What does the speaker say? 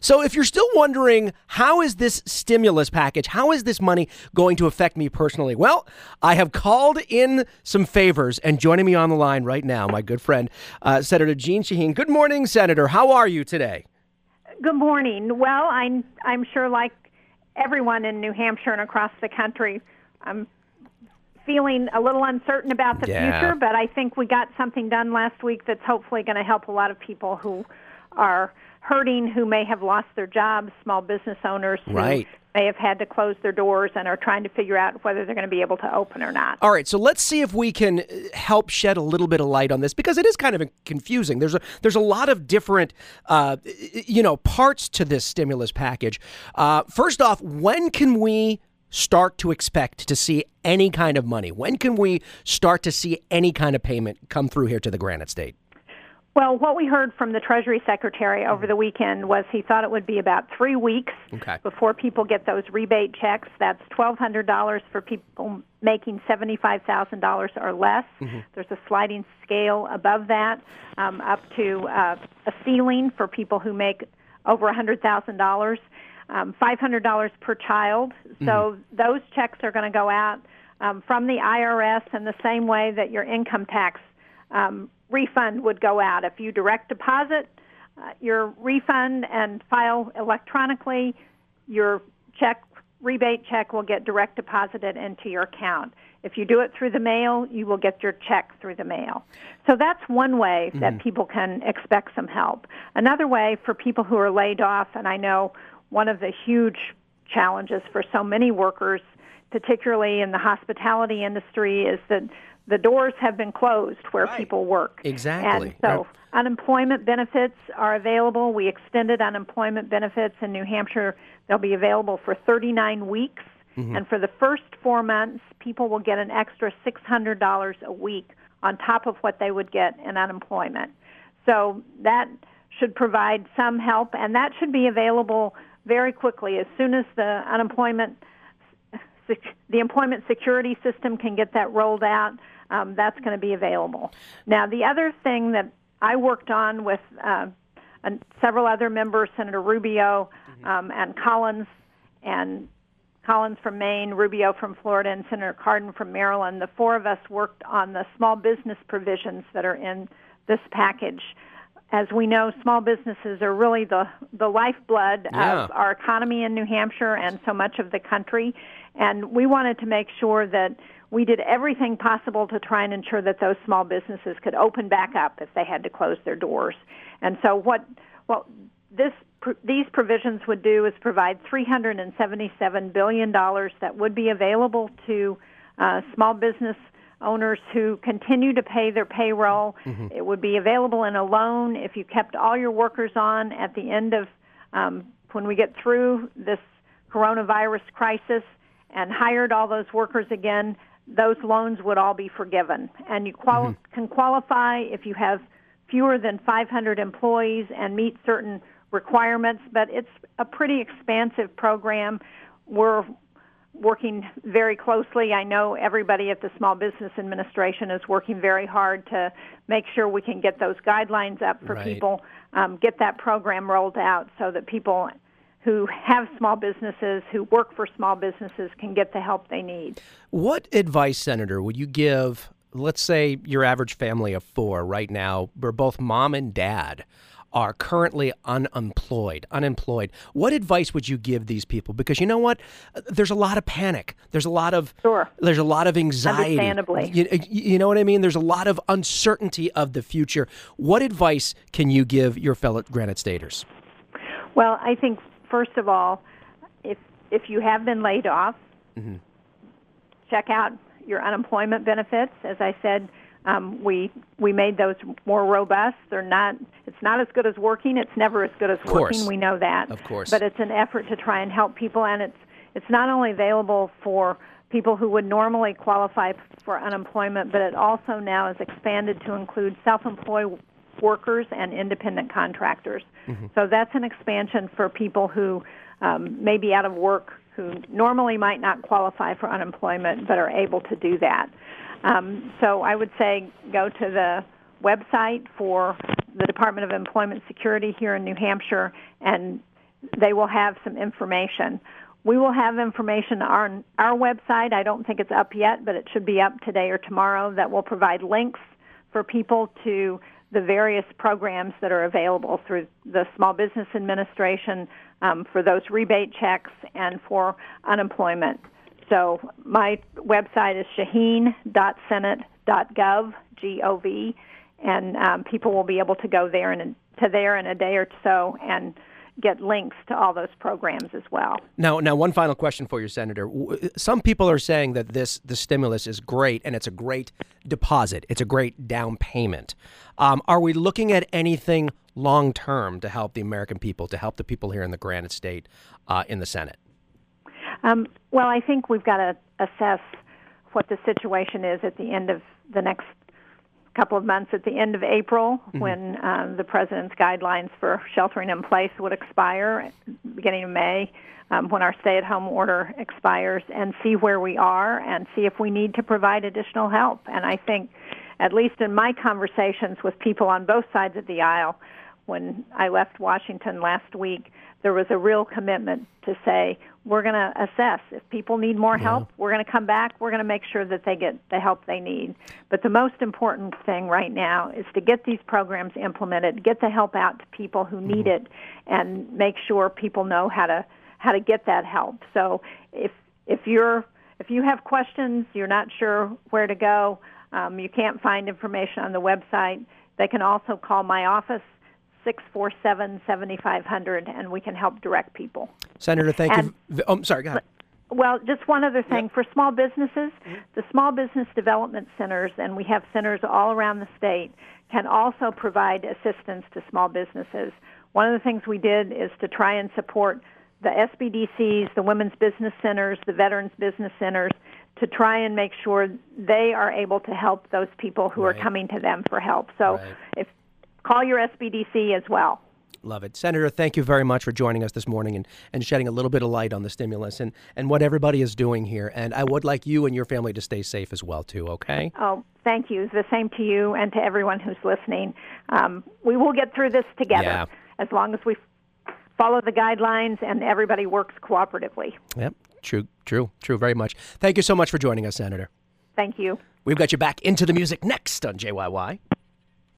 So if you're still wondering, how is this stimulus package, how is this money going to affect me personally? Well, I have called in some favors, and joining me on the line right now, my good friend, Senator Jeanne Shaheen. Good morning, Senator. How are you today? Good morning. Well, I'm sure, like everyone in New Hampshire and across the country, I'm feeling a little uncertain about the future, but I think we got something done last week that's hopefully going to help a lot of people who are hurting, who may have lost their jobs, small business owners who may have had to close their doors and are trying to figure out whether they're going to be able to open or not. All right, so let's see if we can help shed a little bit of light on this, because it is kind of confusing. There's a lot of different parts to this stimulus package. First off, when can we start to expect to see any kind of money? When can we start to see any kind of payment come through here to the Granite State? Well, what we heard from the Treasury Secretary over the weekend was he thought it would be about 3 weeks before people get those rebate checks. That's $1,200 for people making $75,000 or less. There's a sliding scale above that, up to a ceiling for people who make over $100,000, $500 per child. So those checks are going to go out from the IRS in the same way that your income tax refund would go out. If you direct deposit your refund and file electronically, your rebate check will get direct deposited into your account. If you do it through the mail, you will get your check through the mail. So that's one way that people can expect some help. Another way for people who are laid off, and I know one of the huge challenges for so many workers, particularly in the hospitality industry, is that the doors have been closed where people work. Exactly. And so unemployment benefits are available. We extended unemployment benefits in New Hampshire. They'll be available for 39 weeks. And for the first 4 months, people will get an extra $600 a week on top of what they would get in unemployment. So that should provide some help, and that should be available very quickly. As soon as the employment security system can get that rolled out, that's going to be available. Now, the other thing that I worked on with several other members, Senator Rubio and Collins from Maine, Rubio from Florida, and Senator Cardin from Maryland, the four of us worked on the small business provisions that are in this package. As we know, small businesses are really the lifeblood of our economy in New Hampshire and so much of the country. And we wanted to make sure that we did everything possible to try and ensure that those small businesses could open back up if they had to close their doors. And so these provisions would do is provide $377 billion that would be available to small business owners who continue to pay their payroll. It would be available in a loan if you kept all your workers on at the end of when we get through this coronavirus crisis and hired all those workers again. Those loans would all be forgiven. And you can qualify if you have fewer than 500 employees and meet certain requirements, but it's a pretty expansive program. We're working very closely. I know everybody at the Small Business Administration is working very hard to make sure we can get those guidelines up for people, get that program rolled out so that people who have small businesses, who work for small businesses, can get the help they need. What advice, Senator, would you give, let's say your average family of four right now, where both mom and dad are currently unemployed. What advice would you give these people? Because you know what? There's a lot of panic. There's a lot of anxiety. Understandably. You know what I mean? There's a lot of uncertainty of the future. What advice can you give your fellow Granite Staters? Well, I think, first of all, if you have been laid off, check out your unemployment benefits. As I said, we made those more robust. It's not as good as working. It's never as good as working. We know that. Of course. But it's an effort to try and help people, and it's not only available for people who would normally qualify for unemployment, but it also now is expanded to include self-employed workers and independent contractors. So that's an expansion for people who may be out of work, who normally might not qualify for unemployment, but are able to do that. So I would say go to the website for the Department of Employment Security here in New Hampshire, and they will have some information. We will have information on our website. I don't think it's up yet, but it should be up today or tomorrow, that will provide links for people to the various programs that are available through the Small Business Administration for those rebate checks and for unemployment. So my website is shaheen.senate.gov, G-O-V, and people will be able to go there in a day or so and get links to all those programs as well. Now, one final question for you, Senator. Some people are saying that the stimulus is great, and it's a great deposit. It's a great down payment. Are we looking at anything long-term to help the American people, to help the people here in the Granite State in the Senate? Well, I think we've got to assess what the situation is at the end of the next couple of months, at the end of April, when the president's guidelines for sheltering in place would expire, beginning of May, when our stay-at-home order expires, and see where we are and see if we need to provide additional help. And I think, at least in my conversations with people on both sides of the aisle, when I left Washington last week, there was a real commitment to say, we're going to assess. If people need more help, we're going to come back. We're going to make sure that they get the help they need. But the most important thing right now is to get these programs implemented, get the help out to people who need it, and make sure people know how to get that help. So if you have questions, you're not sure where to go, you can't find information on the website, they can also call my office, 647-7500, and we can help direct people. Senator, thank you. Oh, sorry, go ahead. Well, just one other thing. For small businesses, the Small Business Development Centers, and we have centers all around the state, can also provide assistance to small businesses. One of the things we did is to try and support the SBDCs, the Women's Business Centers, the Veterans Business Centers, to try and make sure they are able to help those people who are coming to them for help. So call your SBDC as well. Love it. Senator, thank you very much for joining us this morning and shedding a little bit of light on the stimulus and what everybody is doing here. And I would like you and your family to stay safe as well, too, okay? Oh, thank you. The same to you and to everyone who's listening. We will get through this together as long as we follow the guidelines and everybody works cooperatively. Yep, true, very much. Thank you so much for joining us, Senator. Thank you. We've got you back into the music next on JYY.